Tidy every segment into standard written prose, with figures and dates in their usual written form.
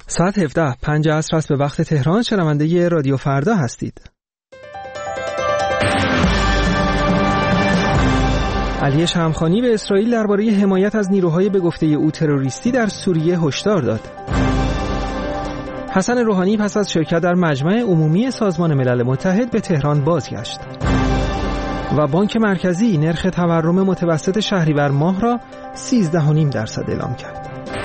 ساعت 17:05 عصر است به وقت تهران. شنونده رادیو فردا هستید. علی شمخانی به اسرائیل درباره حمایت از نیروهای به گفته او تروریستی در سوریه هشدار داد. حسن روحانی پس از شرکت در مجمع عمومی سازمان ملل متحد به تهران بازگشت. و بانک مرکزی نرخ تورم متوسط شهریور ماه را 13.5% اعلام کرد.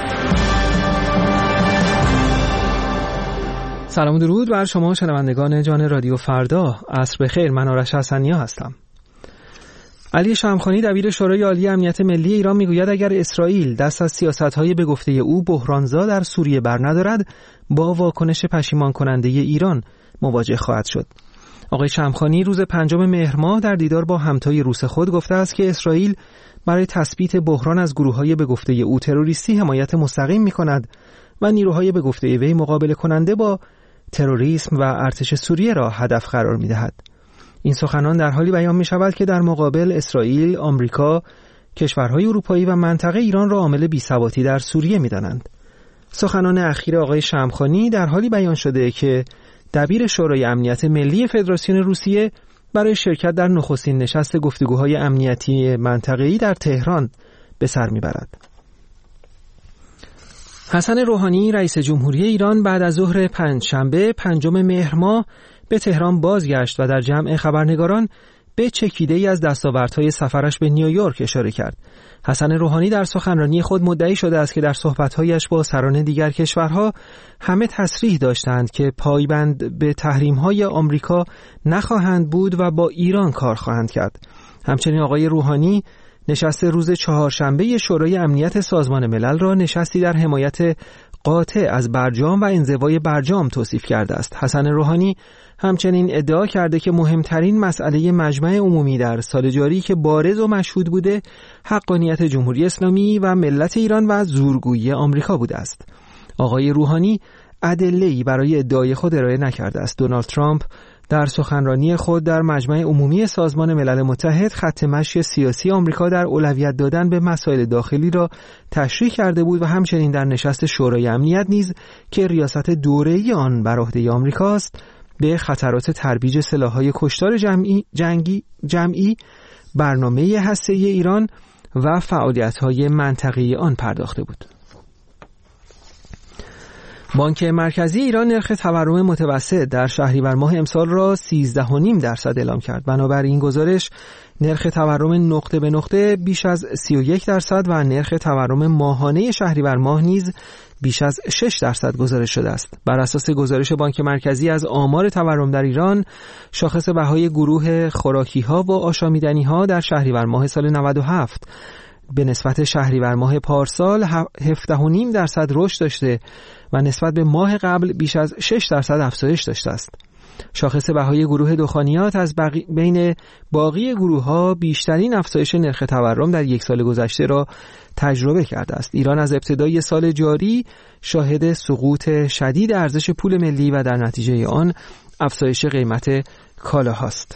سلام و درود بر شما شنوندگان جان رادیو فردا. عصر بخیر. من آرش حسنیا هستم. علی شمخانی دبیر شورای عالی امنیت ملی ایران میگوید اگر اسرائیل دست از سیاست‌های به گفته او بحرانزا در سوریه برندارد با واکنش پشیمان کننده ایران مواجه خواهد شد. آقای شمخانی روز 5 مهر ماه در دیدار با همتای روس خود گفته است که اسرائیل برای تثبیت بحران از گروه‌های به گفته او تروریستی حمایت مستقیم می‌کند و نیروهای به گفته وی مقابله کننده با تروریسم و ارتش سوریه را هدف قرار می‌دهد. این سخنان در حالی بیان می‌شود که در مقابل اسرائیل، آمریکا، کشورهای اروپایی و منطقه ایران را عامل بی‌ثباتی در سوریه می‌دانند. سخنان اخیر آقای شمخانی در حالی بیان شده که دبیر شورای امنیت ملی فدراسیون روسیه برای شرکت در نخستین نشست گفتگوهای امنیتی منطقه‌ای در تهران به سر می‌برد. حسن روحانی رئیس جمهوری ایران بعد از ظهر پنجشنبه 5 مهر ماه به تهران بازگشت و در جمع خبرنگاران به چکیده‌ای از دستاوردهای سفرش به نیویورک اشاره کرد. حسن روحانی در سخنرانی خود مدعی شده است که در صحبت‌هایش با سران دیگر کشورها همه تصریح داشتند که پایبند به تحریم‌های آمریکا نخواهند بود و با ایران کار خواهند کرد. همچنین آقای روحانی نشست روز چهارشنبه شورای امنیت سازمان ملل را نشستی در حمایت قاطع از برجام و انزوای برجام توصیف کرده است. حسن روحانی همچنین ادعا کرده که مهمترین مسئله مجمع عمومی در سال جاری که بارز و مشهود بوده حقانیت جمهوری اسلامی و ملت ایران و زورگویی آمریکا بوده است. آقای روحانی ادله‌ای برای ادعای خود ارائه نکرده است. دونالد ترامپ در سخنرانی خود در مجمع عمومی سازمان ملل متحد خط مشی سیاسی آمریکا در اولویت دادن به مسائل داخلی را تشریح کرده بود و همچنین در نشست شورای امنیت نیز که ریاست دوره‌ای آن بر عهده آمریکاست به خطرات ترویج سلاح‌های کشتار جمعی، برنامه هسته‌ای ایران و فعالیت‌های منطقه‌ای آن پرداخته بود. بانک مرکزی ایران نرخ تورم متوسط در شهریور ماه امسال را 13.5% اعلام کرد. بنابر این گزارش نرخ تورم نقطه به نقطه بیش از 31% و نرخ تورم ماهانه شهریور ماه نیز بیش از 6% گزارش شده است. بر اساس گزارش بانک مرکزی از آمار تورم در ایران، شاخص بهای گروه خوراکی‌ها و آشامیدنی‌ها در شهریور ماه سال 97 به نسبت شهریور ماه پارسال 17.5% رشد داشته و نسبت به ماه قبل بیش از 6% افزایش داشته است. شاخص بهای گروه دخانیات از بین باقی گروه‌ها بیشترین افزایش نرخ تورم در یک سال گذشته را تجربه کرده است. ایران از ابتدای سال جاری شاهد سقوط شدید ارزش پول ملی و در نتیجه آن افزایش قیمت کالاهاست.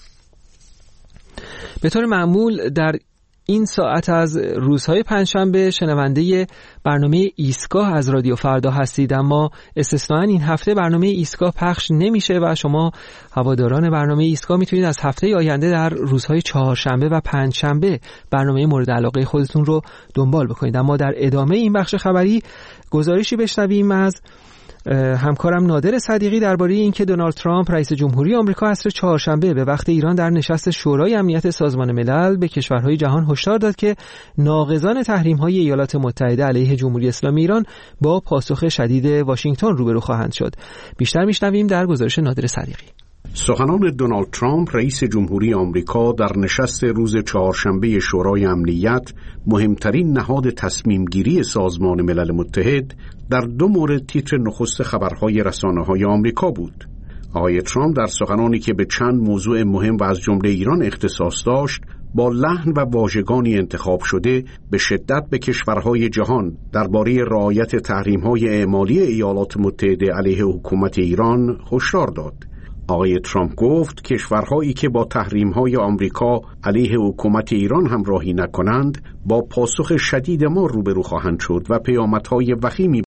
به طور معمول در این ساعت از روزهای پنجشنبه شنونده برنامه ایستگاه از رادیو فردا هستید، اما استثناً این هفته برنامه ایستگاه پخش نمیشه و شما هواداران برنامه ایستگاه میتونید از هفته آینده در روزهای چهارشنبه و پنجشنبه برنامه مورد علاقه خودتون رو دنبال بکنید. اما در ادامه این بخش خبری گزارشی بشنویم از همکارم نادر صدیقی درباره اینکه دونالد ترامپ رئیس جمهوری آمریکا عصر چهارشنبه به وقت ایران در نشست شورای امنیت سازمان ملل به کشورهای جهان هشدار داد که ناقضان تحریم‌های ایالات متحده علیه جمهوری اسلامی ایران با پاسخ شدید واشنگتن روبرو خواهند شد. بیشتر میشنویم در گزارش نادر صدیقی. سخنان دونالد ترامپ رئیس جمهوری آمریکا در نشست روز چهارشنبه شورای امنیت، مهمترین نهاد تصمیم گیری سازمان ملل متحد، در دو مورد تیتر نخست خبرهای رسانه‌های آمریکا بود. آقای ترامپ در سخنانی که به چند موضوع مهم و از جمله ایران اختصاص داشت، با لحن و واژگانی انتخاب شده به شدت به کشورهای جهان درباره رعایت تحریم‌های اعمالی ایالات متحده علیه حکومت ایران هشدار داد. آقای ترامپ گفت کشورهایی که با تحریم‌های آمریکا علیه حکومت ایران همراهی نکنند با پاسخ شدید ما روبرو خواهند شد و پیامدهای وخیمی